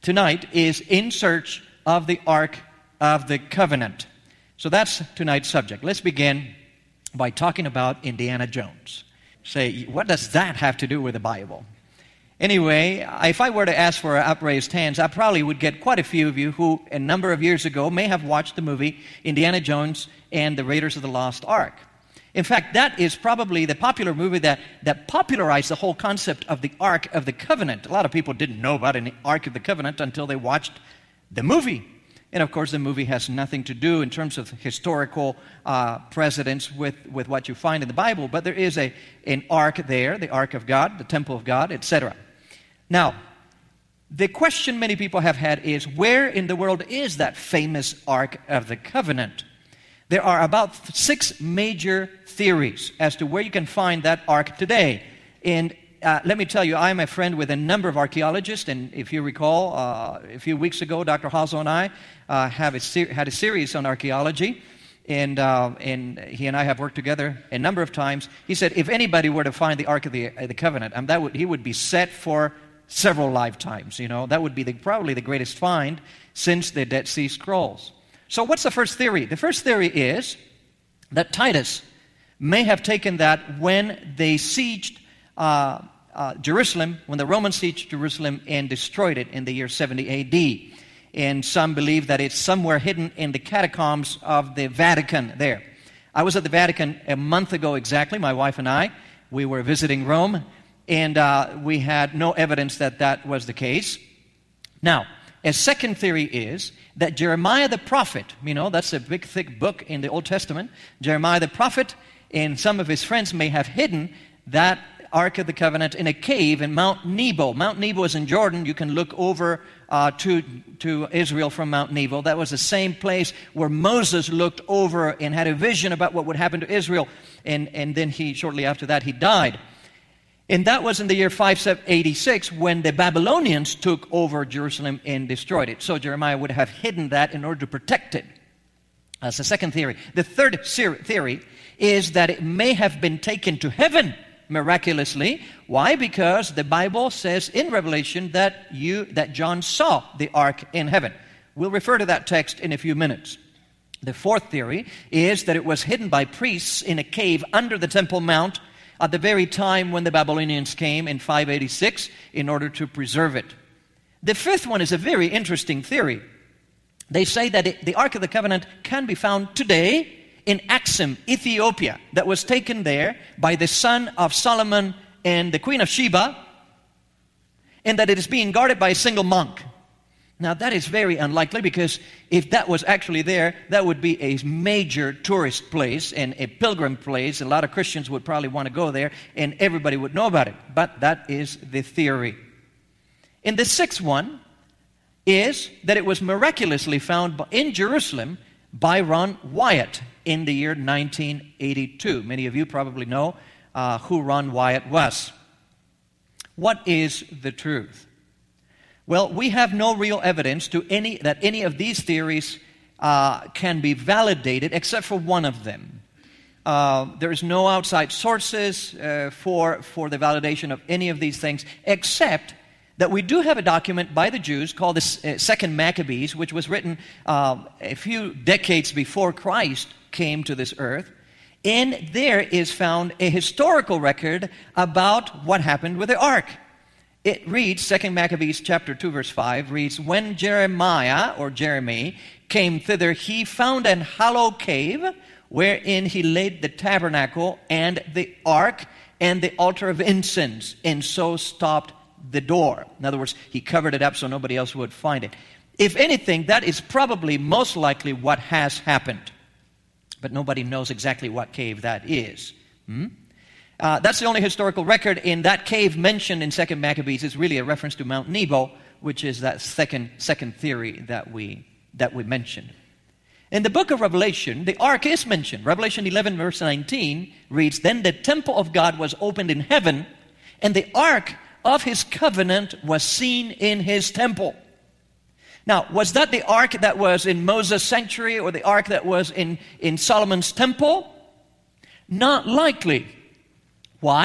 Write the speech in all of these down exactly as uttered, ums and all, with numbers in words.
tonight is In Search of the Ark of the Covenant. So that's tonight's subject. Let's begin by talking about Indiana Jones. Say, what does that have to do with the Bible? Anyway, if I were to ask for upraised hands, I probably would get quite a few of you who, a number of years ago, may have watched the movie Indiana Jones and the Raiders of the Lost Ark. In fact, that is probably the popular movie that, that popularized the whole concept of the Ark of the Covenant. A lot of people didn't know about an Ark of the Covenant until they watched the movie. And of course, the movie has nothing to do in terms of historical uh, precedence with, with what you find in the Bible, but there is a, an ark there, the Ark of God, the Temple of God, et cetera. Now, the question many people have had is, where in the world is that famous Ark of the Covenant? There are about six major theories as to where you can find that ark today. And uh, let me tell you, I'm a friend with a number of archaeologists, and if you recall, uh, a few weeks ago, Doctor Hazel and I uh, have a ser- had a series on archaeology, and, uh, and he and I have worked together a number of times. He said, if anybody were to find the Ark of the, uh, the Covenant, um, that would, he would be set for several lifetimes. You know, that would be the, probably the greatest find since the Dead Sea Scrolls. So what's the first theory? The first theory is that Titus may have taken that when they sieged uh, uh, Jerusalem, when the Romans sieged Jerusalem and destroyed it in the year seventy A D. And some believe that it's somewhere hidden in the catacombs of the Vatican there. I was at the Vatican a month ago exactly, my wife and I. We were visiting Rome, and uh, we had no evidence that that was the case. Now, a second theory is that Jeremiah the prophet, you know, that's a big, thick book in the Old Testament. Jeremiah the prophet and some of his friends may have hidden that Ark of the Covenant in a cave in Mount Nebo. Mount Nebo is in Jordan. You can look over uh, to, to Israel from Mount Nebo. That was the same place where Moses looked over and had a vision about what would happen to Israel. And, and then he, shortly after that, he died. And that was in the year five eighty-six when the Babylonians took over Jerusalem and destroyed it. So Jeremiah would have hidden that in order to protect it. That's the second theory. The third theory is that it may have been taken to heaven miraculously. Why? Because the Bible says in Revelation that you that John saw the ark in heaven. We'll refer to that text in a few minutes. The fourth theory is that it was hidden by priests in a cave under the Temple Mount at the very time when the Babylonians came in five eighty-six in order to preserve it. The fifth one is a very interesting theory. They say that it, the Ark of the Covenant can be found today in Axum, Ethiopia, that was taken there by the son of Solomon and the Queen of Sheba, and that it is being guarded by a single monk. Now, that is very unlikely, because if that was actually there, that would be a major tourist place and a pilgrim place. A lot of Christians would probably want to go there, and everybody would know about it. But that is the theory. And the sixth one is that it was miraculously found in Jerusalem by Ron Wyatt in the year nineteen eighty-two. Many of you probably know uh, who Ron Wyatt was. What is the truth? Well, we have no real evidence to any that any of these theories uh, can be validated except for one of them. Uh, there is no outside sources uh, for, for the validation of any of these things, except that we do have a document by the Jews called the uh, Second Maccabees, which was written uh, a few decades before Christ came to this earth. And there is found a historical record about what happened with the ark. It reads, Second Maccabees chapter two, verse five, reads, when Jeremiah, or Jeremy, came thither, he found an hollow cave wherein he laid the tabernacle and the ark and the altar of incense, and so stopped the door. In other words, he covered it up so nobody else would find it. If anything, that is probably most likely what has happened. But nobody knows exactly what cave that is. Hmm? Uh, that's the only historical record. In that cave mentioned in Second Maccabees is really a reference to Mount Nebo, which is that second second theory that we that we mentioned. In the book of Revelation, the ark is mentioned. Revelation eleven, verse nineteen reads, then the temple of God was opened in heaven, and the ark of his covenant was seen in his temple. Now, was that the ark that was in Moses' sanctuary or the ark that was in, in Solomon's temple? Not likely. Why?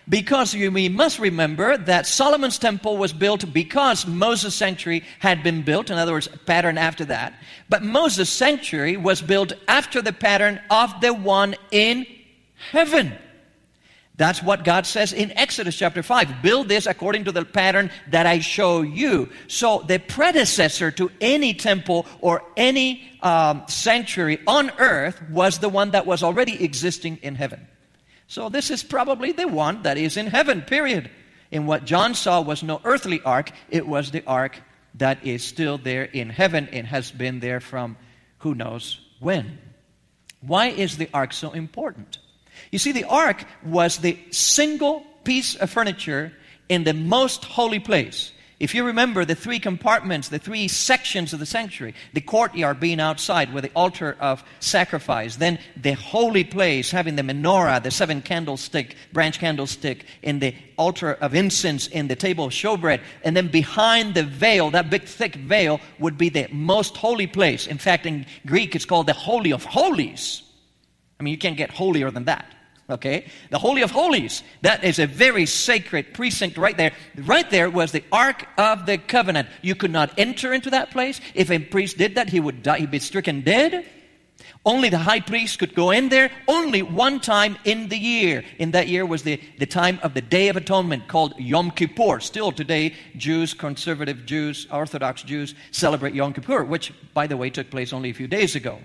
Because you, we must remember that Solomon's temple was built because Moses' sanctuary had been built. In other words, a pattern after that. But Moses' sanctuary was built after the pattern of the one in heaven. That's what God says in Exodus chapter five. Build this according to the pattern that I show you. So the predecessor to any temple or any um, sanctuary on earth was the one that was already existing in heaven. So this is probably the one that is in heaven, period. And what John saw was no earthly ark. It was the ark that is still there in heaven and has been there from who knows when. Why is the ark so important? You see, the ark was the single piece of furniture in the most holy place. If you remember the three compartments, the three sections of the sanctuary, the courtyard being outside with the altar of sacrifice, then the holy place having the menorah, the seven candlestick, branch candlestick, and the altar of incense in the table of showbread, and then behind the veil, that big thick veil, would be the most holy place. In fact, in Greek, it's called the Holy of Holies. I mean, you can't get holier than that, okay? The Holy of Holies, that is a very sacred precinct right there. Right there was the Ark of the Covenant. You could not enter into that place. If a priest did that, he would die, he'd be stricken dead. Only the high priest could go in there only one time in the year. In that year was the, the time of the Day of Atonement called Yom Kippur. Still today, Jews, conservative Jews, Orthodox Jews celebrate Yom Kippur, which, by the way, took place only a few days ago.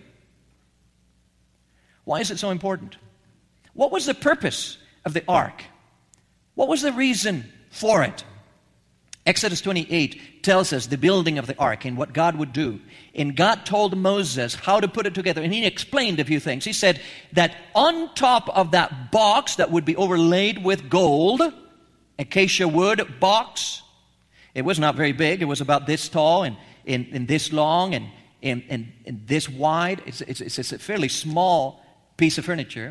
Why is it so important? What was the purpose of the ark? What was the reason for it? Exodus twenty-eight tells us the building of the ark and what God would do. And God told Moses how to put it together. And he explained a few things. He said that on top of that box that would be overlaid with gold, acacia wood box, it was not very big. It was about this tall and, and, and this long and, and, and, and this wide. It's, it's, it's a fairly small piece of furniture.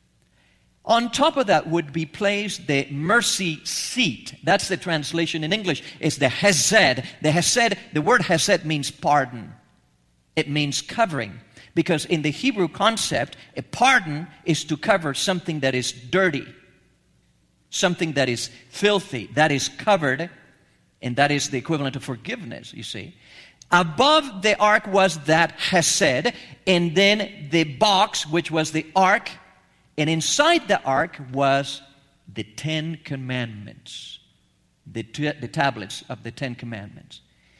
On top of that would be placed the mercy seat. That's the translation in English. It's the hesed. The hesed, the word hesed means pardon. It means covering. Because in the Hebrew concept, a pardon is to cover something that is dirty, something that is filthy, that is covered, and that is the equivalent of forgiveness, you see. Above the ark was that hesed, and then the box, which was the ark, and inside the ark was the Ten Commandments, the, t- the tablets of the Ten Commandments.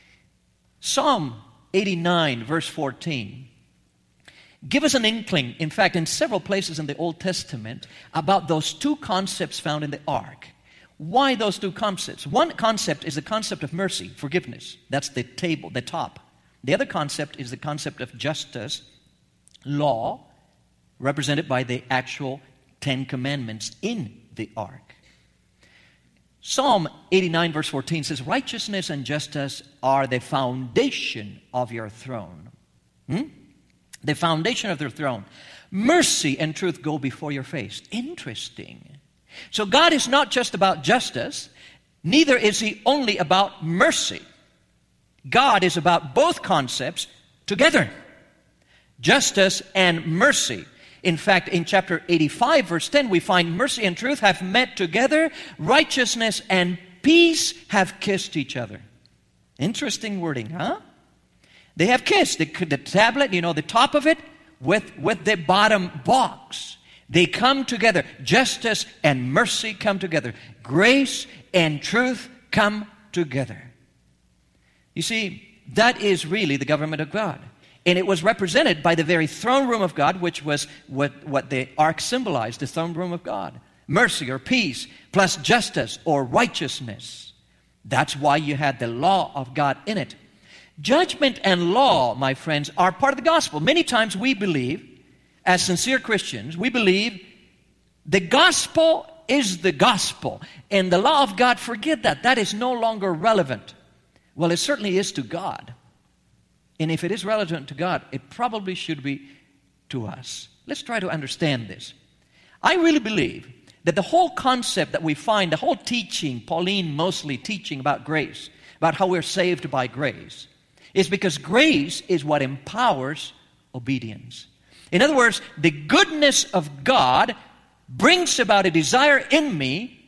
Psalm eighty-nine, verse fourteen, give us an inkling, in fact, in several places in the Old Testament, about those two concepts found in the ark. Why those two concepts? One concept is the concept of mercy, forgiveness. That's the table, the top. The other concept is the concept of justice, law, represented by the actual Ten Commandments in the ark. Psalm eighty-nine, verse fourteen says, righteousness and justice are the foundation of your throne. Hmm? The foundation of their throne. Mercy and truth go before your face. Interesting. So God is not just about justice, neither is He only about mercy. God is about both concepts together. Justice and mercy. In fact, in chapter eighty-five, verse ten, we find mercy and truth have met together. Righteousness and peace have kissed each other. Interesting wording, huh? They have kissed. The, the tablet, you know, the top of it with, with the bottom box. They come together. Justice and mercy come together. Grace and truth come together. You see, that is really the government of God. And it was represented by the very throne room of God, which was what, what the ark symbolized, the throne room of God. Mercy or peace, plus justice or righteousness. That's why you had the law of God in it. Judgment and law, my friends, are part of the gospel. Many times we believe, as sincere Christians, we believe the gospel is the gospel. And the law of God, forget that. That is no longer relevant. Well, it certainly is to God. And if it is relevant to God, it probably should be to us. Let's try to understand this. I really believe that the whole concept that we find, the whole teaching, Pauline mostly teaching about grace, about how we're saved by grace, is because grace is what empowers obedience. In other words, the goodness of God brings about a desire in me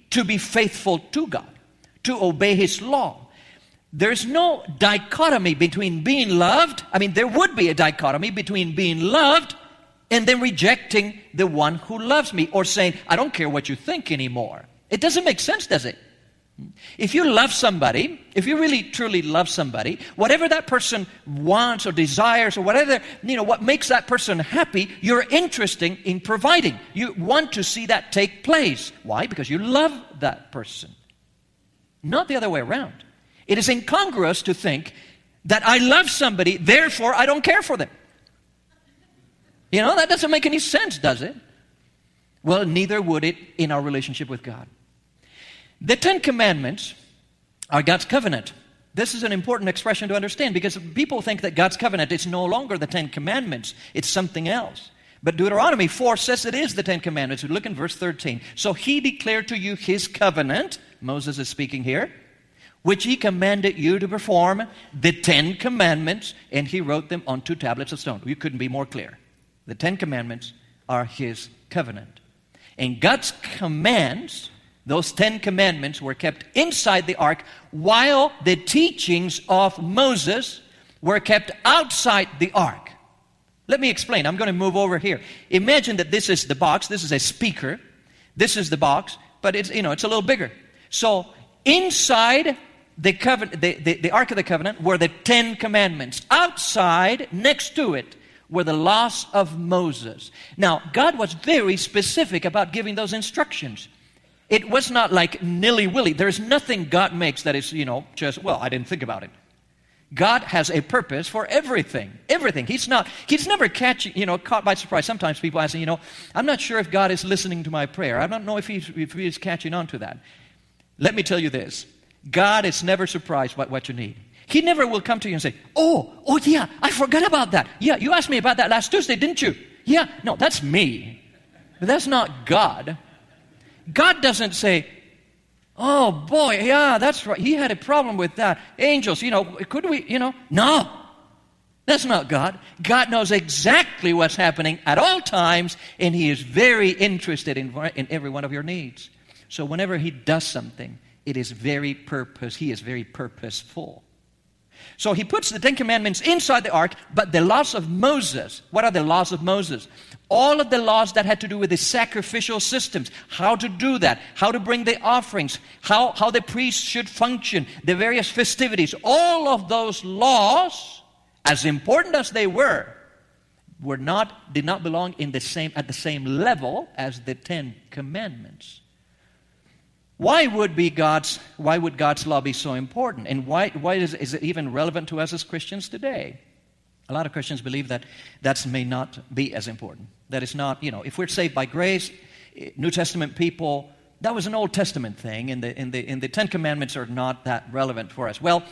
to be faithful to God, to obey His law. There's no dichotomy between being loved. I mean, there would be a dichotomy between being loved and then rejecting the one who loves me, or saying, I don't care what you think anymore. It doesn't make sense, does it? If you love somebody, if you really truly love somebody, whatever that person wants or desires or whatever, you know, what makes that person happy, you're interested in providing. You want to see that take place. Why? Because you love that person. Not the other way around. It is incongruous to think that I love somebody, therefore I don't care for them. You know, that doesn't make any sense, does it? Well, neither would it in our relationship with God. The Ten Commandments are God's covenant. This is an important expression to understand, because people think that God's covenant is no longer the Ten Commandments. It's something else. But Deuteronomy four says it is the Ten Commandments. We look in verse thirteen. So He declared to you His covenant, Moses is speaking here, which He commanded you to perform, the Ten Commandments, and He wrote them on two tablets of stone. You couldn't be more clear. The Ten Commandments are His covenant. And God's commands, those Ten Commandments, were kept inside the ark, while the teachings of Moses were kept outside the ark. Let me explain. I'm going to move over here. Imagine that this is the box. This is a speaker. This is the box, but it's, you know, it's a little bigger. So inside the, covenant, the, the, the Ark of the Covenant were the Ten Commandments. Outside, next to it, were the laws of Moses. Now, God was very specific about giving those instructions. It was not like nilly-willy. There's nothing God makes that is, you know, just, well, I didn't think about it. God has a purpose for everything. Everything. He's not, He's never catching, you know, caught by surprise. Sometimes people ask, you know, I'm not sure if God is listening to my prayer. I don't know if He's, if he's catching on to that. Let me tell you this. God is never surprised by what you need. He never will come to you and say, oh, oh yeah, I forgot about that. Yeah, you asked me about that last Tuesday, didn't you? Yeah, no, that's me. But that's not God. God doesn't say, oh boy, yeah, that's right. He had a problem with that. Angels, you know, could we, you know? No, that's not God. God knows exactly what's happening at all times, and He is very interested in, in every one of your needs. So whenever He does something, it is very purpose. He is very purposeful. So He puts the Ten Commandments inside the ark, but the laws of Moses, what are the laws of Moses? All of the laws that had to do with the sacrificial systems, how to do that, how to bring the offerings, how, how the priests should function, the various festivities, all of those laws, as important as they were, were not, did not belong in the same, at the same level as the Ten Commandments. Why would be God's why would God's law be so important? And why why is, is it even relevant to us as Christians today? A lot of Christians believe that that may not be as important. That it's not, you know, if we're saved by grace, New Testament people, that was an Old Testament thing, and the in the in the Ten Commandments are not that relevant for us. Well,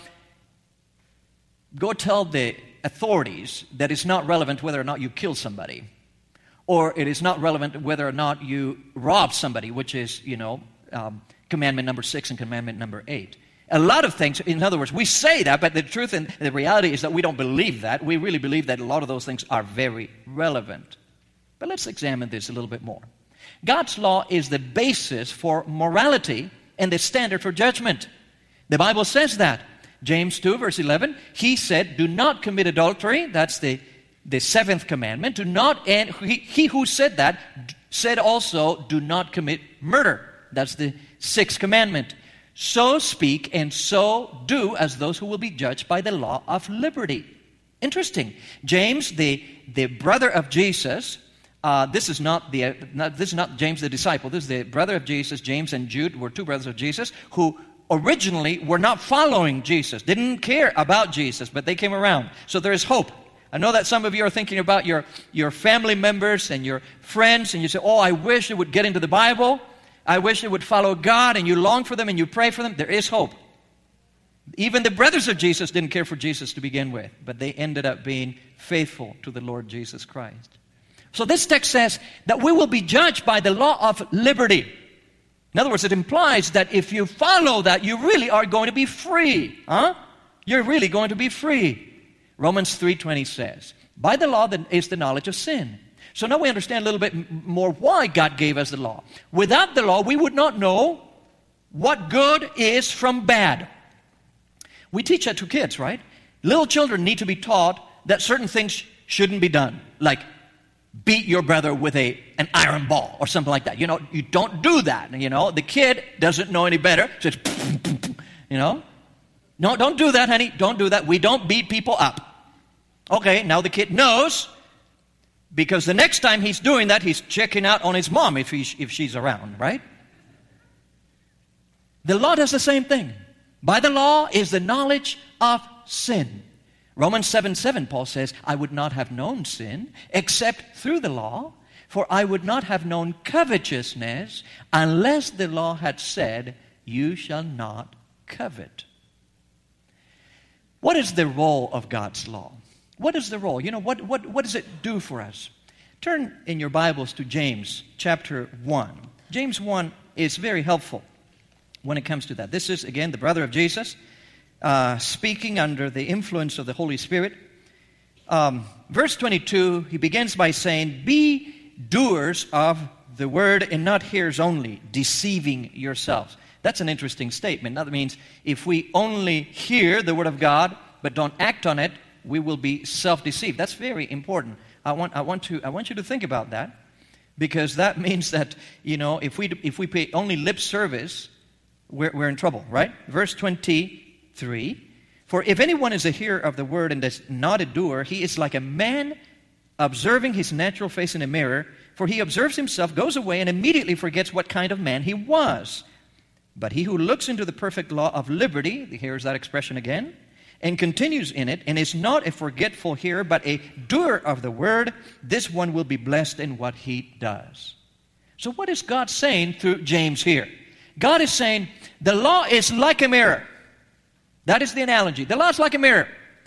go tell the authorities that it's not relevant whether or not you kill somebody, or it is not relevant whether or not you rob somebody, which is, you know, Um, commandment number six and commandment number eight. A lot of things, in other words, we say that, but the truth and the reality is that we don't believe that. We really believe that a lot of those things are very relevant. But let's examine this a little bit more. God's law is the basis for morality and the standard for judgment. The Bible says that. James two, verse eleven, He said, do not commit adultery. That's the, the seventh commandment. Do not, and he, he who said that said also, do not commit murder. That's the sixth commandment. So speak and so do as those who will be judged by the law of liberty. Interesting. James, the, the brother of Jesus, uh, this is not the uh, not, this is not James the disciple. This is the brother of Jesus. James and Jude were two brothers of Jesus who originally were not following Jesus, didn't care about Jesus, but they came around. So there is hope. I know that some of you are thinking about your, your family members and your friends, and you say, oh, I wish they would get into the Bible. I wish they would follow God, and you long for them and you pray for them. There is hope. Even the brothers of Jesus didn't care for Jesus to begin with, but they ended up being faithful to the Lord Jesus Christ. So this text says that we will be judged by the law of liberty. In other words, it implies that if you follow that, you really are going to be free. Huh? You're really going to be free. Romans three twenty says, by the law is the knowledge of sin. So now we understand a little bit more why God gave us the law. Without the law, we would not know what good is from bad. We teach that to kids, right? Little children need to be taught that certain things shouldn't be done, like beat your brother with a an iron ball or something like that. You know, you don't do that. You know, the kid doesn't know any better. Says, you know, no, don't do that, honey. Don't do that. We don't beat people up. Okay, now the kid knows, because the next time he's doing that, he's checking out on his mom if he if she's around, right? The law does the same thing. By the law is the knowledge of sin. Romans seven seven, Paul says, I would not have known sin except through the law, for I would not have known covetousness unless the law had said, you shall not covet. What is the role of God's law? What is the role? You know, what, what, what does it do for us? Turn in your Bibles to James chapter one. James one is very helpful when it comes to that. This is, again, the brother of Jesus, uh, speaking under the influence of the Holy Spirit. Um, verse twenty-two, he begins by saying, be doers of the word and not hearers only, deceiving yourselves. That's an interesting statement. That means if we only hear the word of God but don't act on it, we will be self-deceived. That's very important. I want, I want to, I want you to think about that, because that means that, you know, if we if we pay only lip service, we're, we're in trouble, right? Verse twenty-three. For if anyone is a hearer of the word and is not a doer, he is like a man observing his natural face in a mirror. For he observes himself, goes away, and immediately forgets what kind of man he was. But he who looks into the perfect law of liberty, here's that expression again, and continues in it, and is not a forgetful hearer, but a doer of the word, this one will be blessed in what he does. So what is God saying through James here? God is saying, the law is like a mirror. That is the analogy. The law is like a mirror.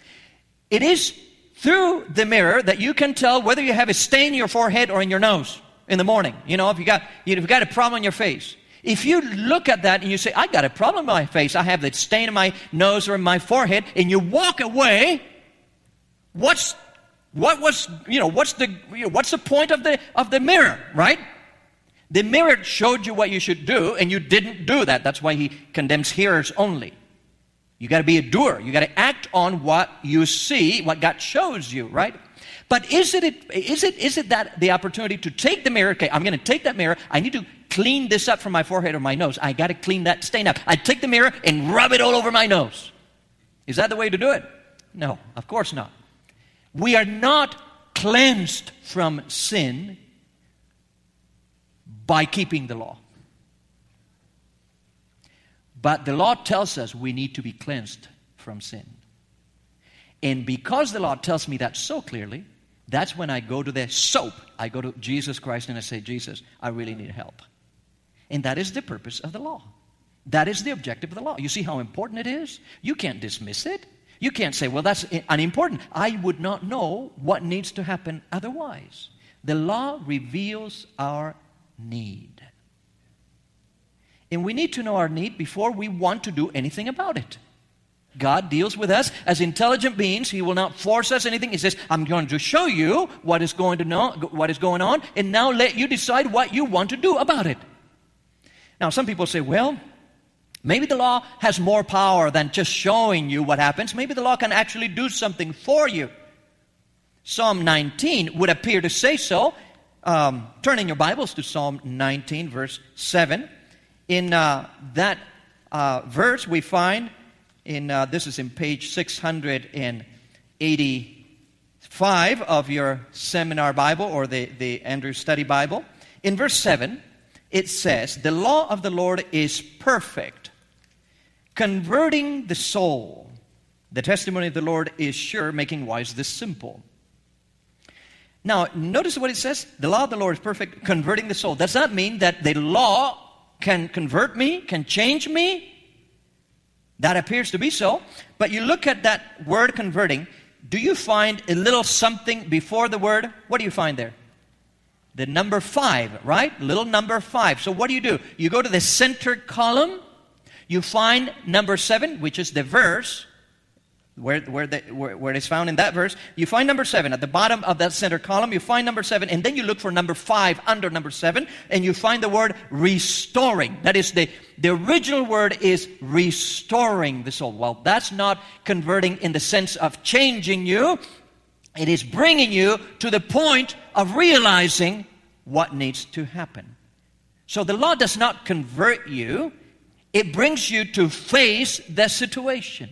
It is through the mirror that you can tell whether you have a stain in your forehead or in your nose in the morning. You know, if you got, if you got a problem on your face. If you look at that and you say, I got a problem in my face, I have that stain in my nose or in my forehead, and you walk away, what's what was you know what's the you know, what's the point of the of the mirror, right? The mirror showed you what you should do, and you didn't do that. That's why he condemns hearers only. You got to be a doer. You got to act on what you see, what God shows you, right? But is it is it is it that the opportunity to take the mirror? Okay, I'm going to take that mirror. I need to clean this up from my forehead or my nose. I got to clean that stain up. I take the mirror and rub it all over my nose. Is that the way to do it? No, of course not. We are not cleansed from sin by keeping the law. But the law tells us we need to be cleansed from sin. And because the law tells me that so clearly, that's when I go to the soap. I go to Jesus Christ and I say, Jesus, I really need help. And that is the purpose of the law. That is the objective of the law. You see how important it is? You can't dismiss it. You can't say, well, that's unimportant. I would not know what needs to happen otherwise. The law reveals our need. And we need to know our need before we want to do anything about it. God deals with us as intelligent beings. He will not force us anything. He says, I'm going to show you what is going to know, what is going on, and now let you decide what you want to do about it. Now, some people say, well, maybe the law has more power than just showing you what happens. Maybe the law can actually do something for you. Psalm nineteen would appear to say so. Um, turn in your Bibles to Psalm nineteen, verse seven. In uh, that uh, verse, we find, in uh, this is in page six hundred eighty-five of your seminar Bible or the, the Andrews Study Bible. In verse seven, it says, the law of the Lord is perfect, converting the soul. The testimony of the Lord is sure, making wise the simple. Now, notice what it says. The law of the Lord is perfect, converting the soul. Does that mean that the law can convert me, can change me? That appears to be so. But you look at that word converting, do you find a little something before the word? What do you find there? The number five, right? Little number five. So what do you do? You go to the center column. You find number seven, which is the verse. Where, where, the, where, where it is found in that verse, you find number seven. At the bottom of that center column, you find number seven, and then you look for number five under number seven, and you find the word restoring. That is, the, the original word is restoring the soul. Well, that's not converting in the sense of changing you. It is bringing you to the point of realizing what needs to happen. So the law does not convert you. It brings you to face the situation.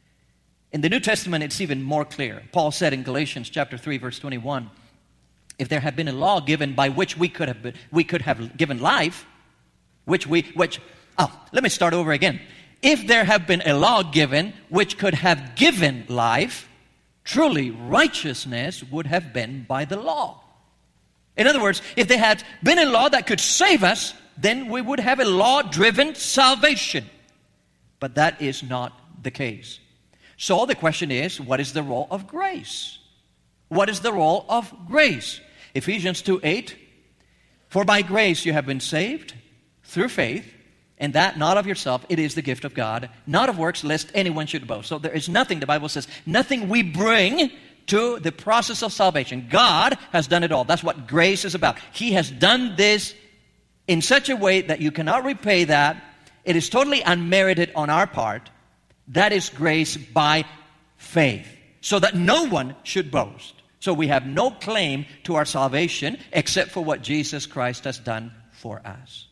In the New Testament, it's even more clear. Paul said in Galatians chapter three, verse twenty-one, if there had been a law given by which we could have been, we could have given life, which we, which, oh, let me start over again. If there had been a law given which could have given life, truly righteousness would have been by the law. In other words, if there had been a law that could save us, then we would have a law-driven salvation. But that is not the case. So the question is, what is the role of grace? What is the role of grace? Ephesians two eight, for by grace you have been saved through faith, and that not of yourself, it is the gift of God, not of works, lest anyone should boast. So there is nothing, the Bible says, nothing we bring to the process of salvation. God has done it all. That's what grace is about. He has done this in such a way that you cannot repay that. It is totally unmerited on our part. That is grace by faith, so that no one should boast. So we have no claim to our salvation except for what Jesus Christ has done for us.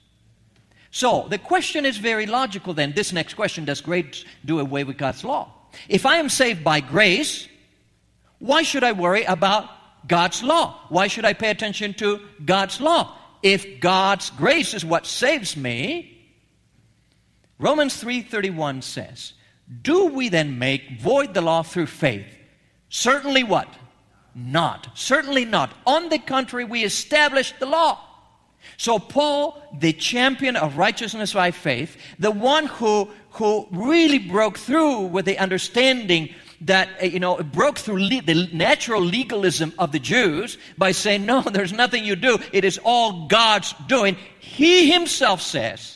So the question is very logical then. This next question, does grace do away with God's law? If I am saved by grace, why should I worry about God's law? Why should I pay attention to God's law? If God's grace is what saves me, Romans three thirty-one says, do we then make void the law through faith? Certainly what? Not. Certainly not. On the contrary, we establish the law. So Paul, the champion of righteousness by faith, the one who, who really broke through with the understanding that, you know, broke through le- the natural legalism of the Jews by saying, no, there's nothing you do. It is all God's doing. He himself says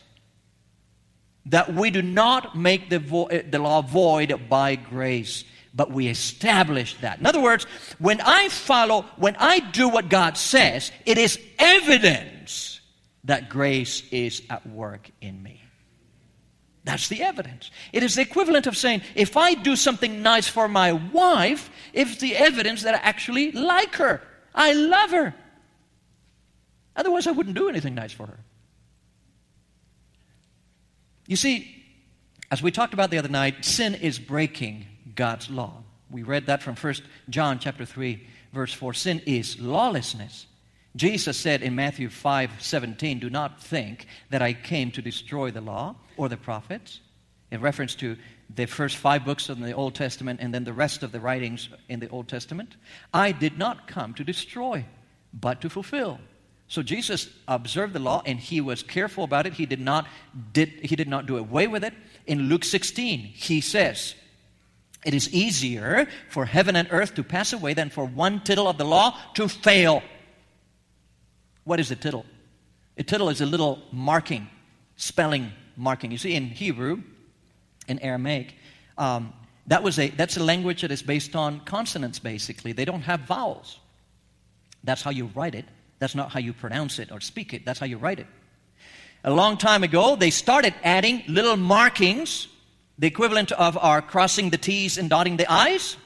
that we do not make the, vo- the law void by grace, but we establish that. In other words, when I follow, when I do what God says, it is evidence that grace is at work in me. That's the evidence. It is the equivalent of saying, if I do something nice for my wife, it's the evidence that I actually like her. I love her. Otherwise, I wouldn't do anything nice for her. You see, as we talked about the other night, sin is breaking God's law. We read that from First John chapter three, verse four. Sin is lawlessness. Jesus said in Matthew five seventeen, do not think that I came to destroy the law or the prophets, in reference to the first five books of the Old Testament and then the rest of the writings in the Old Testament. I did not come to destroy, but to fulfill. So Jesus observed the law and he was careful about it. He did not did he did not do away with it. In Luke sixteen, he says, it is easier for heaven and earth to pass away than for one tittle of the law to fail. What is a tittle? A tittle is a little marking, spelling marking. You see, in Hebrew, in Aramaic, um, that was a that's a language that is based on consonants, basically. They don't have vowels. That's how you write it. That's not how you pronounce it or speak it. That's how you write it. A long time ago, they started adding little markings, the equivalent of our crossing the T's and dotting the I's,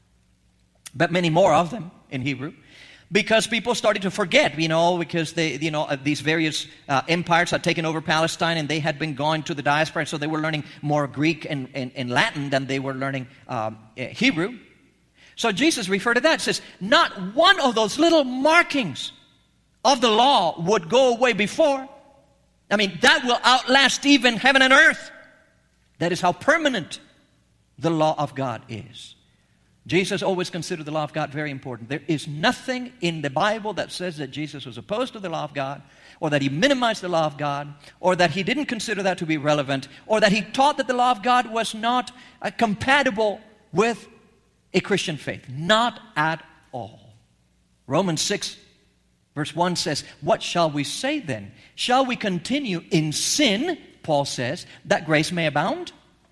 but many more of them in Hebrew, because people started to forget, you know, because they, you know, these various uh, empires had taken over Palestine and they had been going to the diaspora, so they were learning more Greek and, and, and Latin than they were learning um, Hebrew. So Jesus referred to that. He says, not one of those little markings of the law would go away before. I mean, that will outlast even heaven and earth. That is how permanent the law of God is. Jesus always considered the law of God very important. There is nothing in the Bible that says that Jesus was opposed to the law of God, or that he minimized the law of God, or that he didn't consider that to be relevant, or that he taught that the law of God was not uh, compatible with a Christian faith. Not at all. Romans six verse one says, what shall we say then? Shall we continue in sin, Paul says, that grace may abound?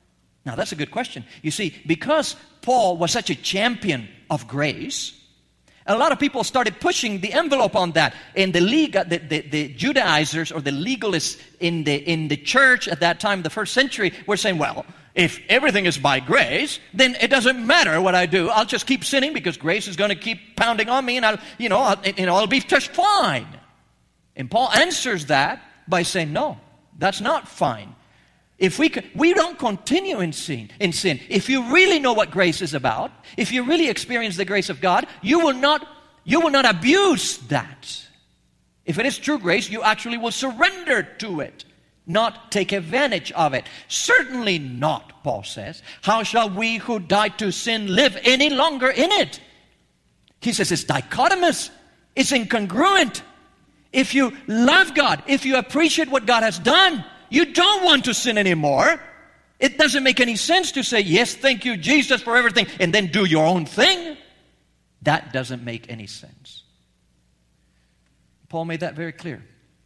Now, that's a good question. You see, because Paul was such a champion of grace, a lot of people started pushing the envelope on that. And the, legal, the, the, the Judaizers or the legalists in the, in the church at that time, the first century, were saying, well, if everything is by grace, then it doesn't matter what I do. I'll just keep sinning because grace is going to keep pounding on me, and I'll, you know, I'll, you know, I'll be just fine. And Paul answers that by saying, no, that's not fine. If we can, we don't continue in sin, in sin. If you really know what grace is about, if you really experience the grace of God, you will not, you will not abuse that. If it is true grace, you actually will surrender to it, not take advantage of it. Certainly not, Paul says. How shall we who died to sin live any longer in it? He says it's dichotomous. It's incongruent. If you love God, if you appreciate what God has done, you don't want to sin anymore. It doesn't make any sense to say, yes, thank you, Jesus, for everything, and then do your own thing. That doesn't make any sense. Paul made that very clear.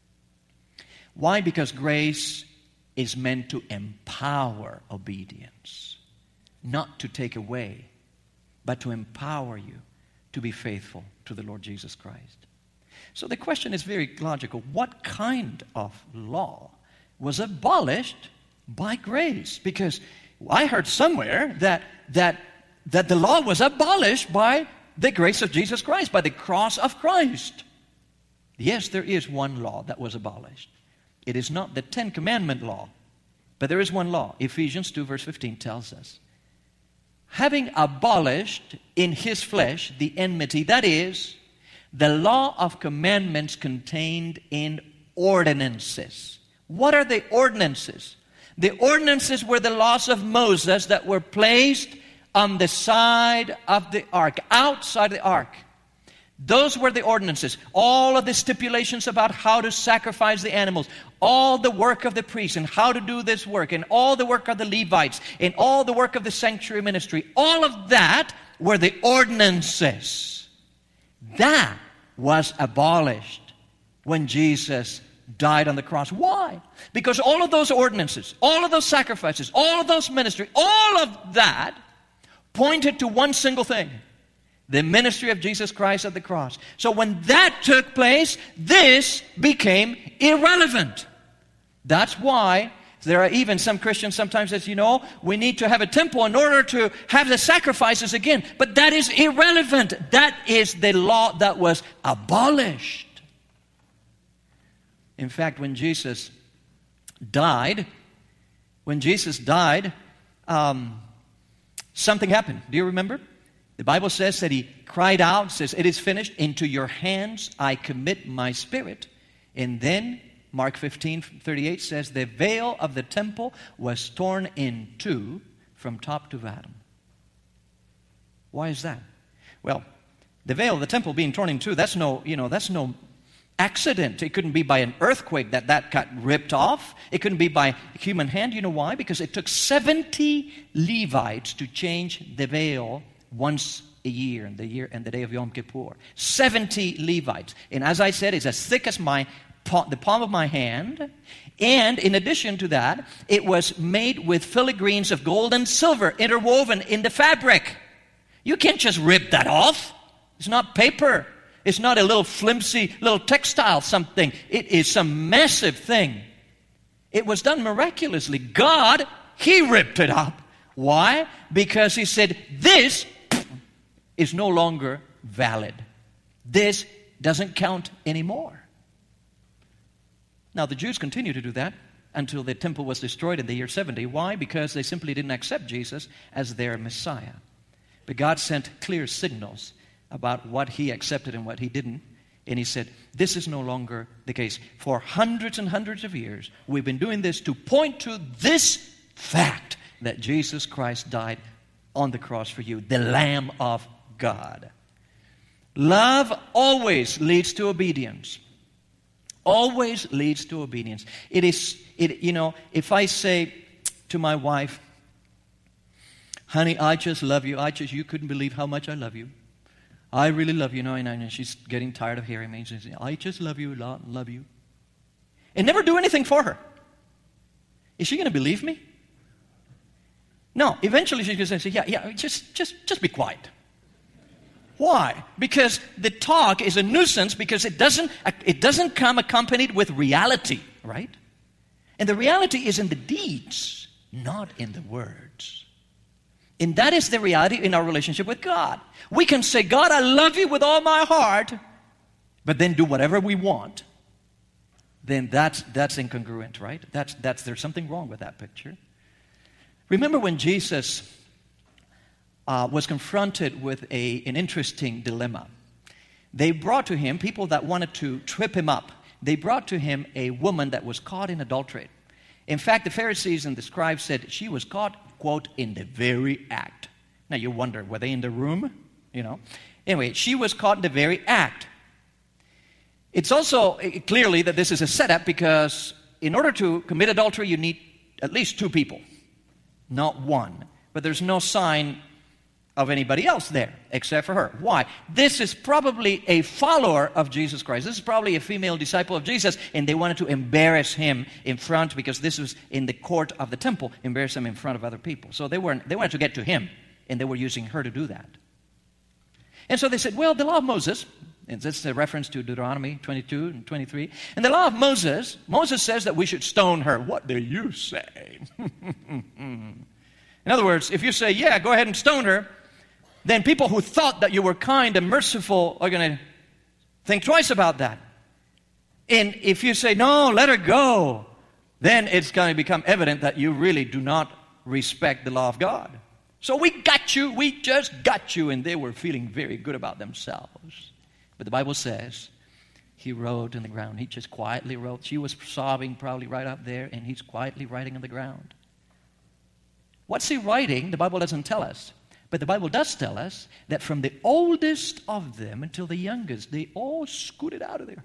Why? Because grace is meant to empower obedience, not to take away, but to empower you to be faithful to the Lord Jesus Christ. So the question is very logical. What kind of law was abolished by grace? Because I heard somewhere that, that, that the law was abolished by the grace of Jesus Christ, by the cross of Christ. Yes, there is one law that was abolished. It is not the Ten Commandment law, but there is one law. Ephesians two verse fifteen tells us, having abolished in his flesh the enmity, that is, the law of commandments contained in ordinances. What are the ordinances? The ordinances were the laws of Moses that were placed on the side of the ark, outside the ark. Those were the ordinances. All of the stipulations about how to sacrifice the animals, all the work of the priests and how to do this work, and all the work of the Levites, and all the work of the sanctuary ministry, all of that were the ordinances. That was abolished when Jesus died on the cross. Why? Because all of those ordinances, all of those sacrifices, all of those ministry, all of that pointed to one single thing: the ministry of Jesus Christ at the cross. So when that took place, this became irrelevant. That's why there are even some Christians sometimes says, you know, we need to have a temple in order to have the sacrifices again. But that is irrelevant. That is the law that was abolished. In fact, when Jesus died, when Jesus died, um, something happened. Do you remember? The Bible says that he cried out, says, it is finished, into your hands I commit my spirit. And then Mark fifteen thirty-eight says, the veil of the temple was torn in two from top to bottom. Why is that? Well, the veil of the temple being torn in two, that's no, you know, that's no accident. It couldn't be by an earthquake that that got ripped off. It couldn't be by human hand. You know why? Because it took seventy Levites to change the veil once a year, in the year and the day of Yom Kippur. seventy Levites. And as I said, it's as thick as my the palm of my hand. And in addition to that, it was made with filigrees of gold and silver interwoven in the fabric. You can't just rip that off. It's not paper. It's not a little flimsy little textile something. It is some massive thing. It was done miraculously. God, He ripped it up. Why? Because He said, this is no longer valid. This doesn't count anymore. Now, the Jews continued to do that until the temple was destroyed in the year seventy. Why? Because they simply didn't accept Jesus as their Messiah. But God sent clear signals about what He accepted and what He didn't. And He said, this is no longer the case. For hundreds and hundreds of years, we've been doing this to point to this fact that Jesus Christ died on the cross for you, the Lamb of God. Love always leads to obedience. Always leads to obedience. It is, it, you know, if I say to my wife, honey, I just love you. I just, you couldn't believe how much I love you. I really love you, you know, and she's getting tired of hearing me. She says, I just love you a lot, love you. And never do anything for her. Is she going to believe me? No, eventually she's going to say, yeah, yeah, just, just, just be quiet. Why? Because the talk is a nuisance because it doesn't, it doesn't come accompanied with reality, right? And the reality is in the deeds, not in the words. And that is the reality in our relationship with God. We can say, God, I love you with all my heart, but then do whatever we want. Then that's, that's incongruent, right? That's, that's, there's something wrong with that picture. Remember when Jesus uh, was confronted with a, an interesting dilemma. They brought to him people that wanted to trip him up. They brought to him a woman that was caught in adultery. In fact, the Pharisees and the scribes said she was caught, quote, in the very act. Now you wonder, were they in the room? You know. Anyway, she was caught in the very act. It's also uh, clearly that this is a setup because in order to commit adultery, you need at least two people, not one. But there's no sign of anybody else there except for her. Why? This is probably a follower of Jesus Christ. This is probably a female disciple of Jesus, and they wanted to embarrass him in front because this was in the court of the temple, embarrass him in front of other people. So they weren't, they wanted to get to him, and they were using her to do that. And so they said, well, the law of Moses, and this is a reference to Deuteronomy twenty-two and twenty-three, and the law of Moses, Moses says that we should stone her. What do you say? In other words, if you say, yeah, go ahead and stone her, then people who thought that you were kind and merciful are going to think twice about that. And if you say, no, let her go, then it's going to become evident that you really do not respect the law of God. So we got you, we just got you, and they were feeling very good about themselves. But the Bible says he wrote in the ground. He just quietly wrote. She was sobbing probably right up there, and he's quietly writing on the ground. What's he writing? The Bible doesn't tell us. But the Bible does tell us that from the oldest of them until the youngest, they all scooted out of there.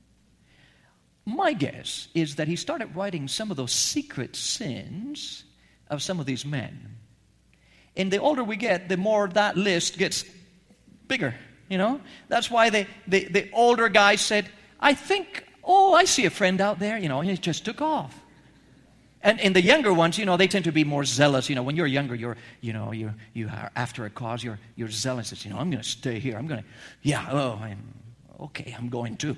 My guess is that he started writing some of those secret sins of some of these men. And the older we get, the more that list gets bigger, you know? That's why they, the, the older guy said, I think, oh, I see a friend out there, you know, and he just took off. And in the younger ones, you know, they tend to be more zealous. You know, when you're younger, you're, you know, you you are after a cause, you're you're zealous. It's, you know, I'm going to stay here. I'm going to, yeah, oh, I'm okay. I'm going too.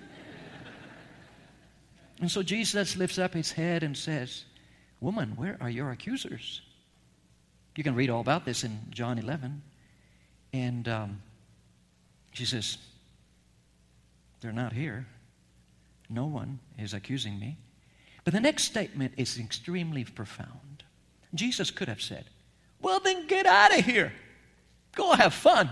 And so Jesus lifts up his head and says, "Woman, where are your accusers?" You can read all about this in John eleven, and um, she says, "They're not here. No one is accusing me." But the next statement is extremely profound. Jesus could have said, well, then get out of here. Go have fun.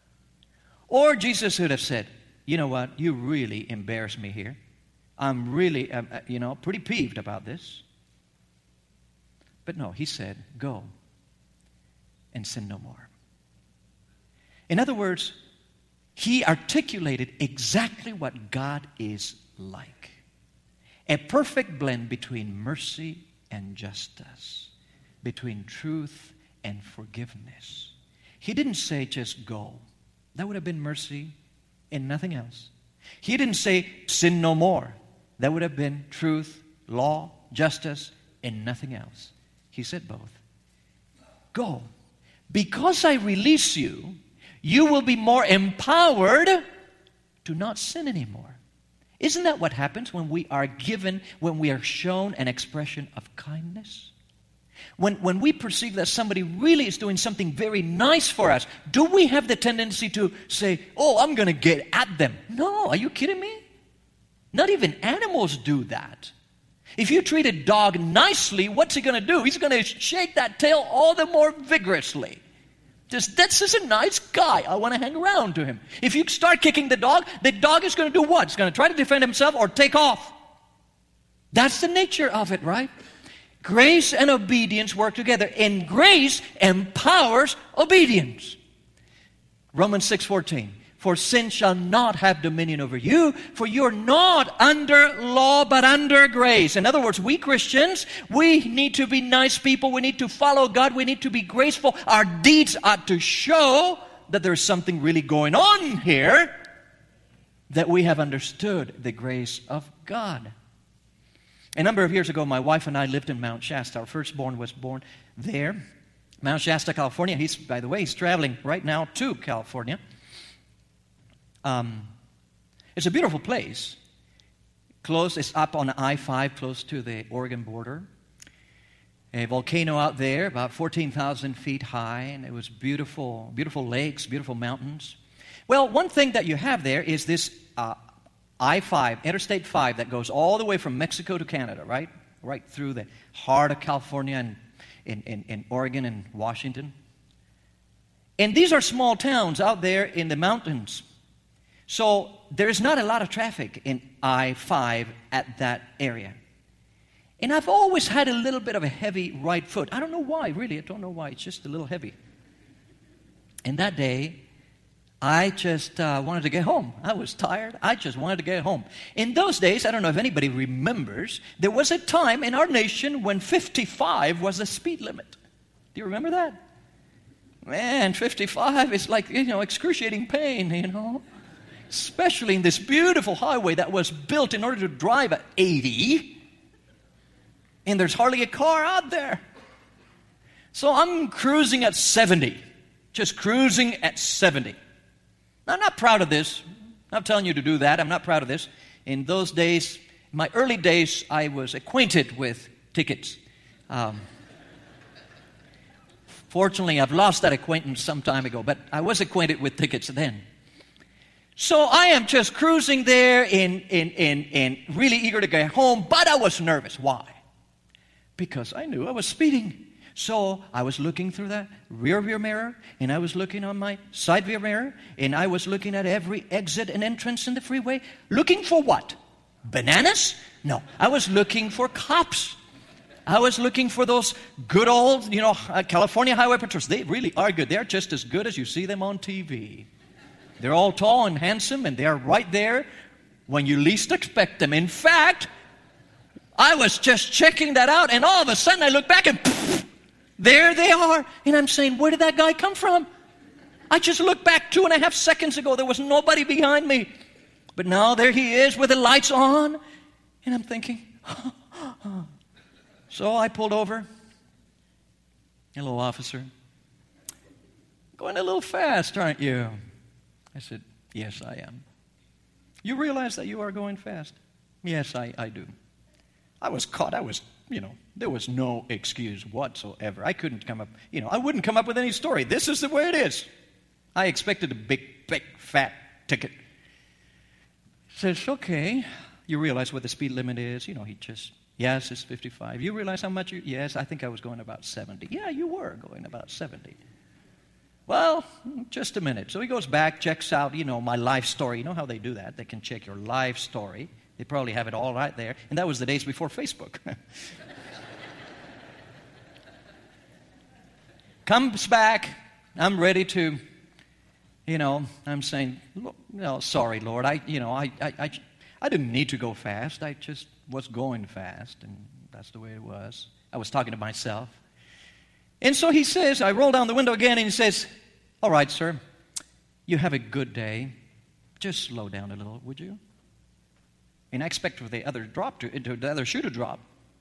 Or Jesus could have said, you know what, you really embarrass me here. I'm really, um, you know, pretty peeved about this. But no, he said, go and sin no more. In other words, he articulated exactly what God is like. A perfect blend between mercy and justice, between truth and forgiveness. He didn't say just go. That would have been mercy and nothing else. He didn't say sin no more. That would have been truth, law, justice, and nothing else. He said both. Go. Because I release you, you will be more empowered to not sin anymore. Isn't that what happens when we are given, when we are shown an expression of kindness? When, when we perceive that somebody really is doing something very nice for us, do we have the tendency to say, oh, I'm going to get at them? No, are you kidding me? Not even animals do that. If you treat a dog nicely, what's he going to do? He's going to shake that tail all the more vigorously. Just, that's just a nice guy. I want to hang around to him. If you start kicking the dog, the dog is going to do what? It's going to try to defend himself or take off. That's the nature of it, right? Grace and obedience work together, and grace empowers obedience. Romans six fourteen. For sin shall not have dominion over you, for you are not under law, but under grace. In other words, we Christians, we need to be nice people. We need to follow God. We need to be graceful. Our deeds ought to show that there's something really going on here, that we have understood the grace of God. A number of years ago, my wife and I lived in Mount Shasta. Our firstborn was born there. Mount Shasta, California. He's, by the way, he's traveling right now to California. Um, it's a beautiful place. Close, it's up on I five, close to the Oregon border. A volcano out there, about fourteen thousand feet high, and it was beautiful, beautiful lakes, beautiful mountains. Well, one thing that you have there is this uh, I five, Interstate five, that goes all the way from Mexico to Canada, right? Right through the heart of California and in, in, in Oregon and Washington. And these are small towns out there in the mountains. So there's not a lot of traffic in I five at that area. And I've always had a little bit of a heavy right foot. I don't know why, really. I don't know why. It's just a little heavy. And that day, I just uh, wanted to get home. I was tired. I just wanted to get home. In those days, I don't know if anybody remembers, there was a time in our nation when fifty-five was the speed limit. Do you remember that? Man, fifty-five is like, you know, excruciating pain, you know. Especially in this beautiful highway that was built in order to drive at eighty. And there's hardly a car out there. So I'm cruising at seventy. Just cruising at seventy. Now, I'm not proud of this. I'm not telling you to do that. I'm not proud of this. In those days, in my early days, I was acquainted with tickets. Um, fortunately, I've lost that acquaintance some time ago, but I was acquainted with tickets then. So I am just cruising there and, and, and, and really eager to get home, but I was nervous. Why? Because I knew I was speeding. So I was looking through that rear view mirror, and I was looking on my side view mirror, and I was looking at every exit and entrance in the freeway. Looking for what? Bananas? No, I was looking for cops. I was looking for those good old, you know, uh, California highway patrols. They really are good. They're just as good as you see them on T V. They're all tall and handsome, and they're right there when you least expect them. In fact, I was just checking that out, and all of a sudden I look back and poof, there they are. And I'm saying, where did that guy come from? I just looked back two and a half seconds ago. There was nobody behind me. But now there he is with the lights on. And I'm thinking, oh, oh. So I pulled over. Hello, officer. Going a little fast, aren't you? I said, yes, I am. You realize that you are going fast? Yes, I, I do. I was caught. I was, you know, there was no excuse whatsoever. I couldn't come up, you know, I wouldn't come up with any story. This is the way it is. I expected a big, big, fat ticket. Says, okay, you realize what the speed limit is? You know, he just, yes, it's fifty-five. You realize how much you, yes, I think I was going about seventy. Yeah, you were going about seventy. Well, just a minute. So he goes back, checks out, you know, my life story. You know how they do that? They can check your life story. They probably have it all right there. And that was the days before Facebook. Comes back. I'm ready to, you know, I'm saying, no, sorry, Lord. I, you know, I, I, I, I didn't need to go fast. I just was going fast. And that's the way it was. I was talking to myself. And so he says, I roll down the window again and he says, all right, sir, you have a good day. Just slow down a little, would you? And I expect for the other drop to, to the other shoe to drop.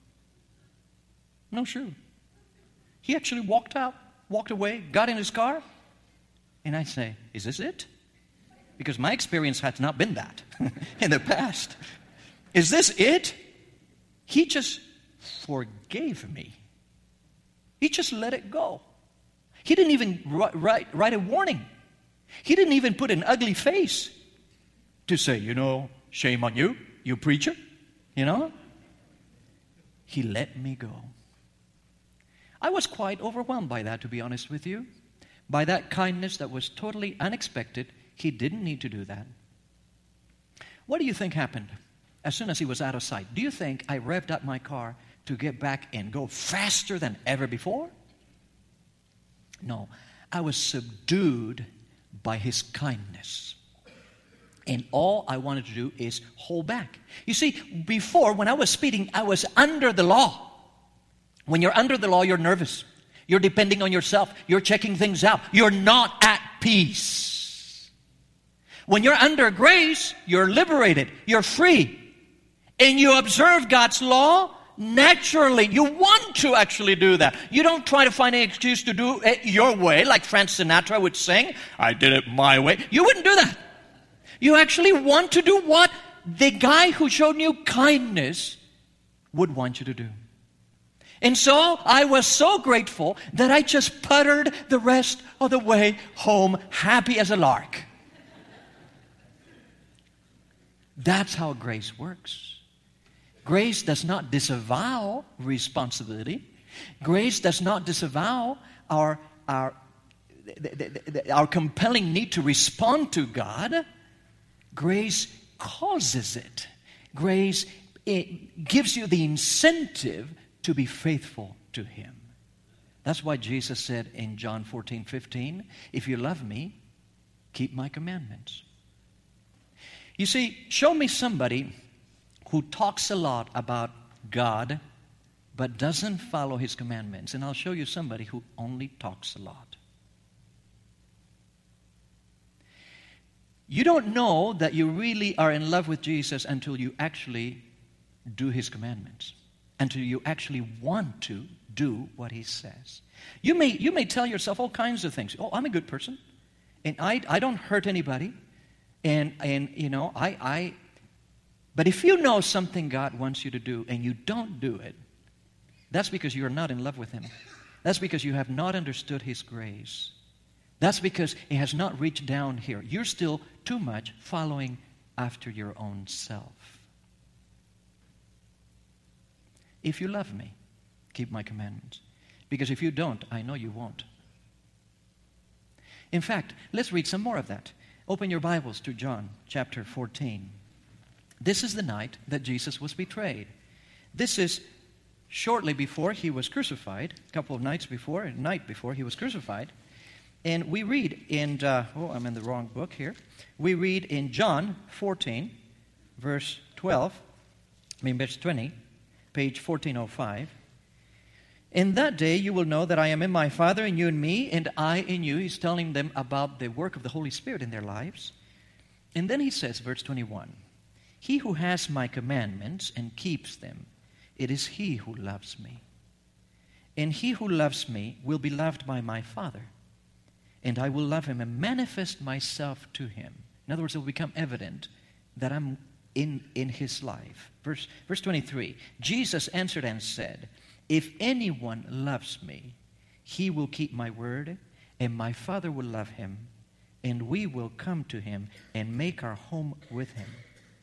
No shoe. He actually walked out, walked away, got in his car, and I say, is this it? Because my experience has not been that in the past. Is this it? He just forgave me. He just let it go. He didn't even write, write a warning. He didn't even put an ugly face to say, you know, shame on you, you preacher, you know. He let me go. I was quite overwhelmed by that, to be honest with you. By that kindness that was totally unexpected. He didn't need to do that. What do you think happened as soon as he was out of sight? Do you think I revved up my car to get back and go faster than ever before? No. I was subdued by his kindness. And all I wanted to do is hold back. You see, before, when I was speeding, I was under the law. When you're under the law, you're nervous. You're depending on yourself. You're checking things out. You're not at peace. When you're under grace, you're liberated. You're free. And you observe God's law, naturally. You want to actually do that. You don't try to find an excuse to do it your way, like Frank Sinatra would sing, I did it my way. You wouldn't do that. You actually want to do what the guy who showed you kindness would want you to do. And so I was so grateful that I just puttered the rest of the way home happy as a lark. That's how grace works. Grace does not disavow responsibility. Grace does not disavow our, our, the, the, the, our compelling need to respond to God. Grace causes it. Grace it gives you the incentive to be faithful to Him. That's why Jesus said in John fourteen fifteen, if you love me, keep my commandments. You see, show me somebody who talks a lot about God but doesn't follow His commandments, and I'll show you somebody who only talks a lot. You don't know that you really are in love with Jesus until you actually do His commandments, until you actually want to do what He says. You may, you may tell yourself all kinds of things. Oh, I'm a good person, and I, I don't hurt anybody, and, and you know, I, I... But if you know something God wants you to do and you don't do it, that's because you are not in love with Him. That's because you have not understood His grace. That's because it has not reached down here. You're still too much following after your own self. If you love me, keep my commandments. Because if you don't, I know you won't. In fact, let's read some more of that. Open your Bibles to John chapter fourteen. This is the night that Jesus was betrayed. This is shortly before He was crucified, a couple of nights before, a night before He was crucified. And we read in, uh, oh, I'm in the wrong book here. We read in John fourteen, verse twelve, I mean verse twenty, page fourteen oh five. In that day you will know that I am in my Father, and you in me, and I in you. He's telling them about the work of the Holy Spirit in their lives. And then He says, verse twenty-one, He who has my commandments and keeps them, it is he who loves me. And he who loves me will be loved by my Father, and I will love him and manifest myself to him. In other words, it will become evident that I'm in, in his life. Verse, verse twenty-three, Jesus answered and said, if anyone loves me, he will keep my word, and my Father will love him, and we will come to him and make our home with him.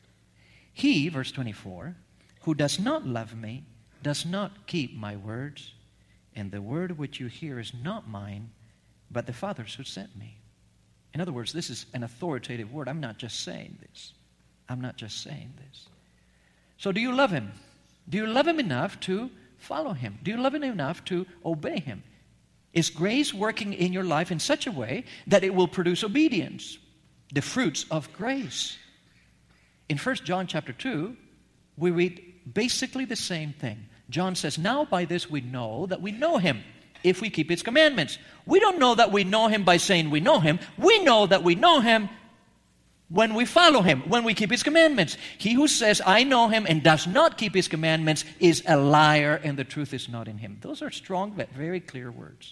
He, verse twenty-four, who does not love me does not keep my words, and the word which you hear is not mine, but the Father's who sent me. In other words, this is an authoritative word. I'm not just saying this. I'm not just saying this. So do you love him? Do you love him enough to follow him? Do you love him enough to obey him? Is grace working in your life in such a way that it will produce obedience, the fruits of grace? In First John chapter two, we read basically the same thing. John says, now by this we know that we know him, if we keep his commandments. We don't know that we know him by saying we know him. We know that we know him when we follow him, when we keep his commandments. He who says, I know him, and does not keep his commandments is a liar, and the truth is not in him. Those are strong but very clear words.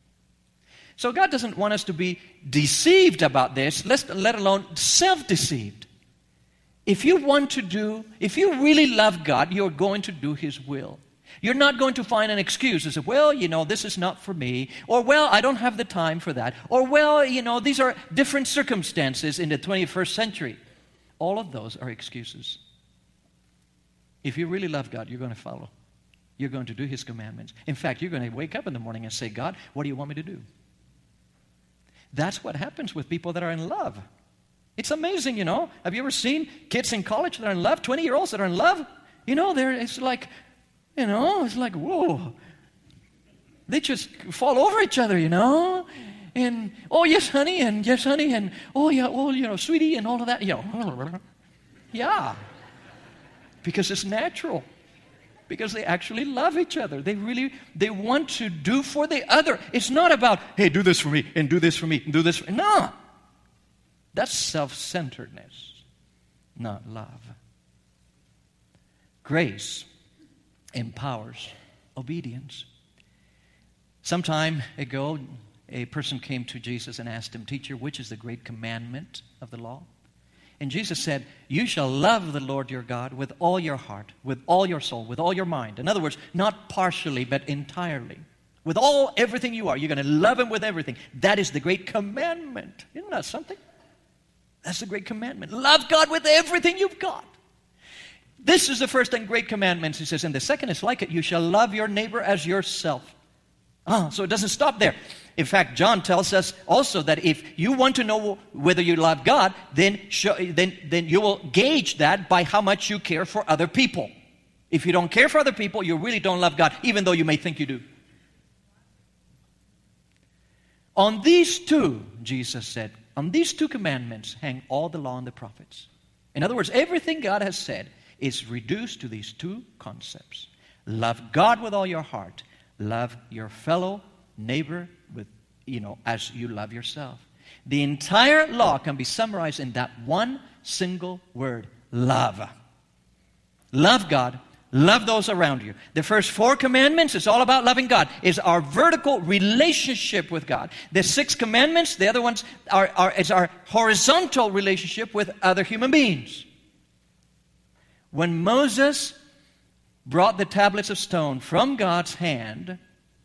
So God doesn't want us to be deceived about this, let alone self-deceived. If you want to do, if you really love God, you're going to do his will. You're not going to find an excuse and say, well, you know, this is not for me, or, well, I don't have the time for that, or, well, you know, these are different circumstances in the twenty-first century. All of those are excuses. If you really love God, you're going to follow. You're going to do his commandments. In fact, you're going to wake up in the morning and say, God, what do you want me to do? That's what happens with people that are in love. It's amazing, you know. Have you ever seen kids in college that are in love, twenty-year-olds that are in love? You know, they're, it's like, you know, it's like, whoa. They just fall over each other, you know. And, oh, yes, honey, and yes, honey, and, oh, yeah, oh, you know, sweetie, and all of that. You know, yeah. Because it's natural. Because they actually love each other. They really, they want to do for the other. It's not about, hey, do this for me, and do this for me, and do this for me. No. That's self-centeredness, not love. Grace empowers obedience. Some time ago, a person came to Jesus and asked him, "Teacher, which is the great commandment of the law?" And Jesus said, "You shall love the Lord your God with all your heart, with all your soul, with all your mind." In other words, not partially, but entirely. With all, everything you are. You're going to love Him with everything. That is the great commandment. Isn't that something? That's the great commandment. Love God with everything you've got. This is the first and great commandment, he says. And the second is like it. You shall love your neighbor as yourself. Ah, so it doesn't stop there. In fact, John tells us also that if you want to know whether you love God, then, show, then, then you will gauge that by how much you care for other people. If you don't care for other people, you really don't love God, even though you may think you do. On these two, Jesus said, on these two commandments hang all the law and the prophets. In other words, everything God has said is reduced to these two concepts. Love God with all your heart. Love your fellow neighbor with, you know, as you love yourself. The entire law can be summarized in that one single word, love. Love God. Love those around you. The first four commandments is all about loving God. Is our vertical relationship with God. The six commandments, the other ones, are, are is our horizontal relationship with other human beings. When Moses brought the tablets of stone from God's hand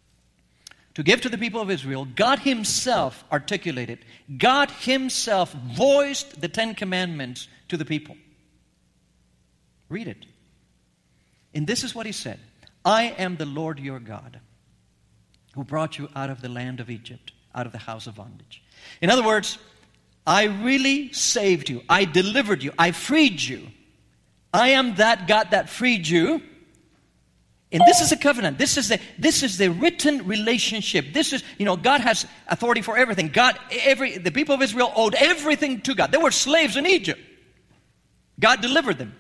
to give to the people of Israel, God Himself articulated. God Himself voiced the Ten Commandments to the people. Read it. And this is what He said. I am the Lord your God, who brought you out of the land of Egypt, out of the house of bondage. In other words, I really saved you. I delivered you. I freed you. I am that God that freed you. And this is a covenant. This is the this is the written relationship. This is, you know, God has authority for everything. God, every the people of Israel owed everything to God. They were slaves in Egypt. God delivered them.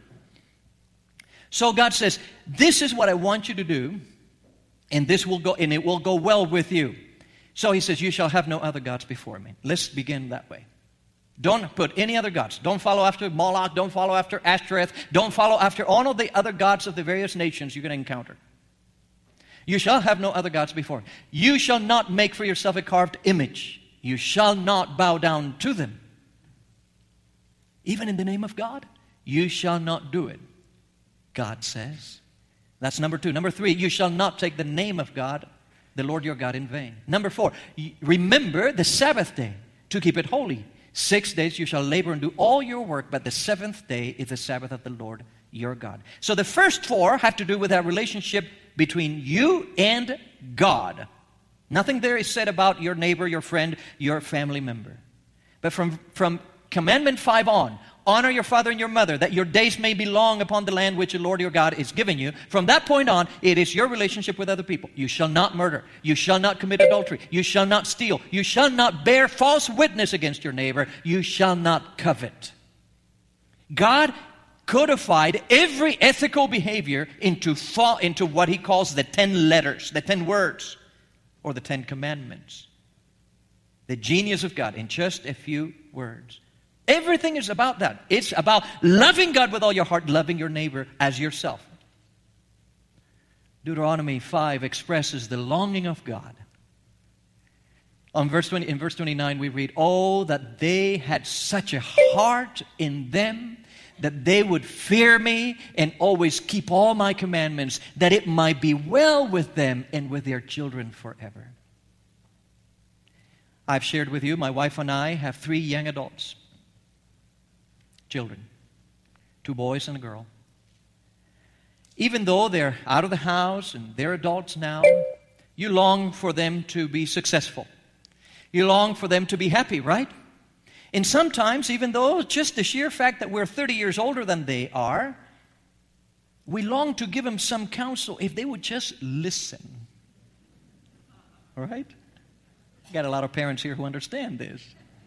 So God says, this is what I want you to do, and this will go, and it will go well with you. So He says, you shall have no other gods before me. Let's begin that way. Don't put any other gods. Don't follow after Moloch. Don't follow after Ashtoreth. Don't follow after all of the other gods of the various nations you're going to encounter. You shall have no other gods before me. You shall not make for yourself a carved image. You shall not bow down to them. Even in the name of God, you shall not do it, God says. That's number two. Number three, you shall not take the name of God, the Lord your God, in vain. Number four, remember the Sabbath day to keep it holy. Six days you shall labor and do all your work, but the seventh day is the Sabbath of the Lord your God. So the first four have to do with our relationship between you and God. Nothing there is said about your neighbor, your friend, your family member. But from, from commandment five on, honor your father and your mother, that your days may be long upon the land which the Lord your God is giving you. From that point on, it is your relationship with other people. You shall not murder. You shall not commit adultery. You shall not steal. You shall not bear false witness against your neighbor. You shall not covet. God codified every ethical behavior into, fall, into what He calls the ten letters, the ten words, or the Ten Commandments. The genius of God in just a few words. Everything is about that. It's about loving God with all your heart, loving your neighbor as yourself. Deuteronomy five expresses the longing of God. On verse twenty, in verse twenty-nine we read, oh, that they had such a heart in them, that they would fear me and always keep all my commandments, that it might be well with them and with their children forever. I've shared with you, my wife and I have three young adults. Children, two boys and a girl. Even though they're out of the house and they're adults now, you long for them to be successful. You long for them to be happy, right? And sometimes, even though just the sheer fact that we're thirty years older than they are, we long to give them some counsel if they would just listen. All right? Got a lot of parents here who understand this.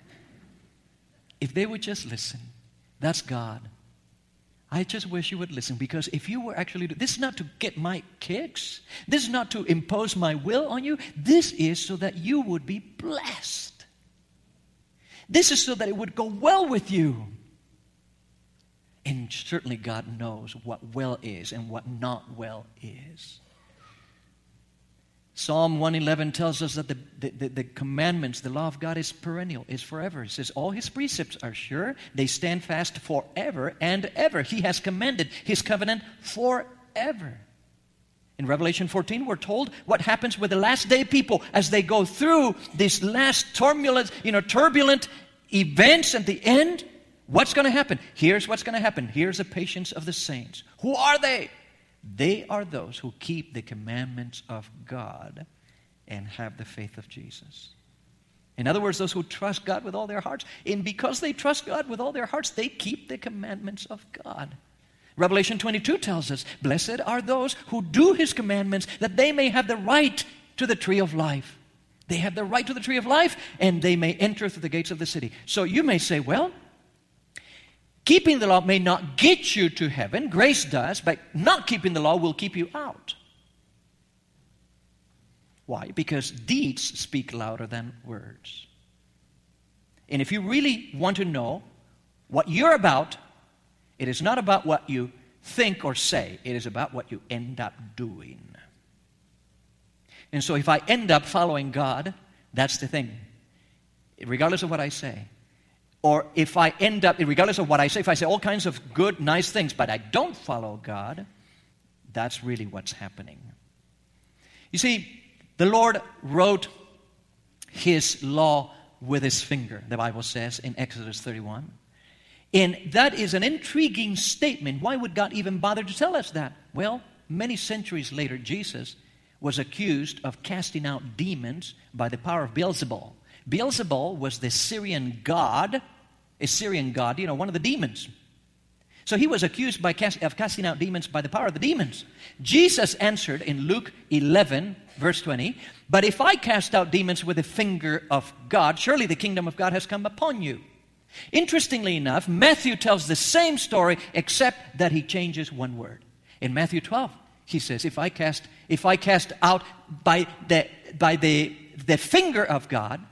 If they would just listen. That's God. I just wish you would listen, because if you were actually, this is not to get my kicks. This is not to impose my will on you. This is so that you would be blessed. This is so that it would go well with you. And And certainly God knows what well is and what not well is. Psalm one eleven tells us that the, the, the, the commandments, the law of God is perennial, is forever. It says, all His precepts are sure. They stand fast forever and ever. He has commanded His covenant forever. In Revelation fourteen, we're told what happens with the last day people as they go through these last turbulent, you know, turbulent events at the end. What's going to happen? Here's what's going to happen. Here's the patience of the saints. Who are they? They are those who keep the commandments of God and have the faith of Jesus. In other words, those who trust God with all their hearts. And because they trust God with all their hearts, they keep the commandments of God. Revelation twenty-two tells us, blessed are those who do His commandments, that they may have the right to the tree of life. They have the right to the tree of life, and they may enter through the gates of the city. So you may say, well, keeping the law may not get you to heaven. Grace does, but not keeping the law will keep you out. Why? Because deeds speak louder than words. And if you really want to know what you're about, it is not about what you think or say. It is about what you end up doing. And so if I end up following God, that's the thing. Regardless of what I say. Or if I end up, regardless of what I say, if I say all kinds of good, nice things, but I don't follow God, that's really what's happening. You see, the Lord wrote His law with His finger, the Bible says in Exodus thirty-one. And that is an intriguing statement. Why would God even bother to tell us that? Well, many centuries later, Jesus was accused of casting out demons by the power of Beelzebul. Beelzebul was the Syrian god, a Syrian god, you know, one of the demons. So he was accused by cast, of casting out demons by the power of the demons. Jesus answered in Luke eleven, verse twenty, but if I cast out demons with the finger of God, surely the kingdom of God has come upon you. Interestingly enough, Matthew tells the same story, except that he changes one word. In Matthew twelve, he says, if I cast, if I cast out by the, by the, the finger of God,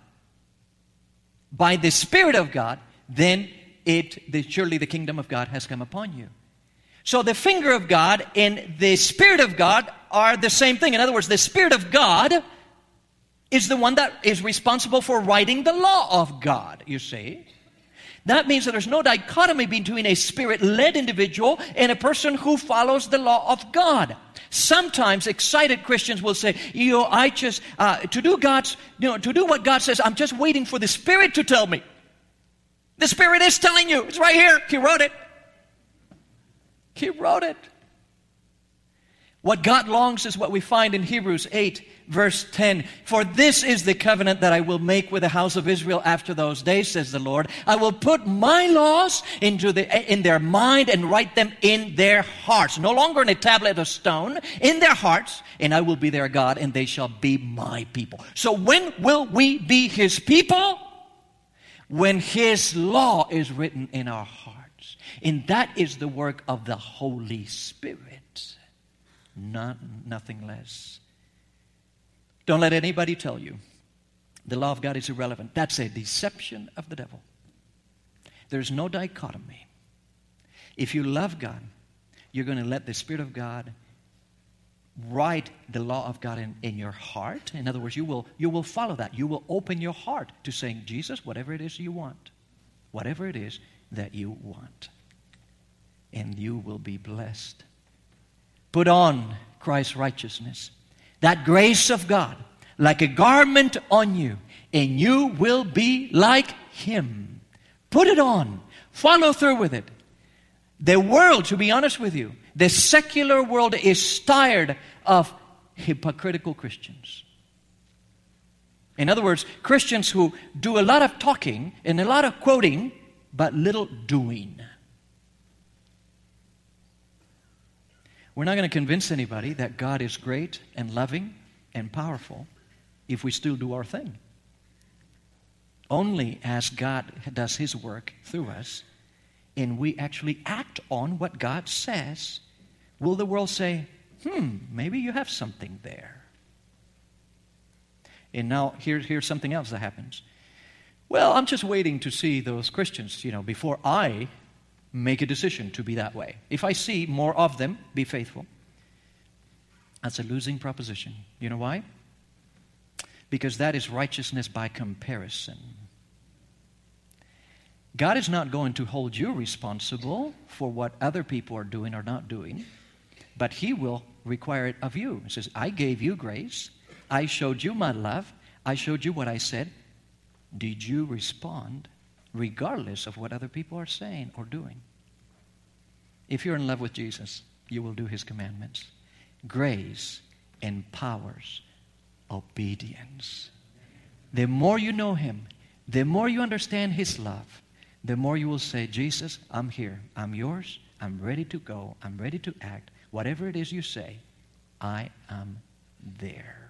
by the Spirit of God, then it the, surely the kingdom of God has come upon you. So the finger of God and the Spirit of God are the same thing. In other words, the Spirit of God is the one that is responsible for writing the law of God, you see. That means that there's no dichotomy between a Spirit-led individual and a person who follows the law of God. Sometimes excited Christians will say, you know, I just, uh, to do God's, you know, to do what God says, I'm just waiting for the Spirit to tell me. The Spirit is telling you. It's right here. He wrote it. He wrote it. What God longs is what we find in Hebrews eight, verse ten. For this is the covenant that I will make with the house of Israel after those days, says the Lord. I will put my laws into the, in their mind and write them in their hearts. No longer in a tablet of stone, in their hearts. And I will be their God, and they shall be my people. So when will we be His people? When His law is written in our hearts. And that is the work of the Holy Spirit. Not, nothing less. Don't let anybody tell you the law of God is irrelevant. That's a deception of the devil. There's no dichotomy. If you love God, you're going to let the Spirit of God write the law of God in, in your heart. In other words, you will, you will follow that. You will open your heart to saying, Jesus, whatever it is you want, whatever it is that you want, and you will be blessed. Put on Christ's righteousness, that grace of God, like a garment on you, and you will be like Him. Put it on. Follow through with it. The world, to be honest with you, the secular world is tired of hypocritical Christians. In other words, Christians who do a lot of talking and a lot of quoting, but little doing. We're not going to convince anybody that God is great and loving and powerful if we still do our thing. Only as God does His work through us and we actually act on what God says, will the world say, hmm, maybe you have something there. And now here, here's something else that happens. Well, I'm just waiting to see those Christians, you know, before I make a decision to be that way. If I see more of them, be faithful. That's a losing proposition. You know why? Because that is righteousness by comparison. God is not going to hold you responsible for what other people are doing or not doing, but He will require it of you. He says, I gave you grace. I showed you my love. I showed you what I said. Did you respond regardless of what other people are saying or doing? If you're in love with Jesus, you will do His commandments. Grace empowers obedience. The more you know Him, the more you understand His love, the more you will say, Jesus, I'm here. I'm yours. I'm ready to go. I'm ready to act. Whatever it is you say, I am there.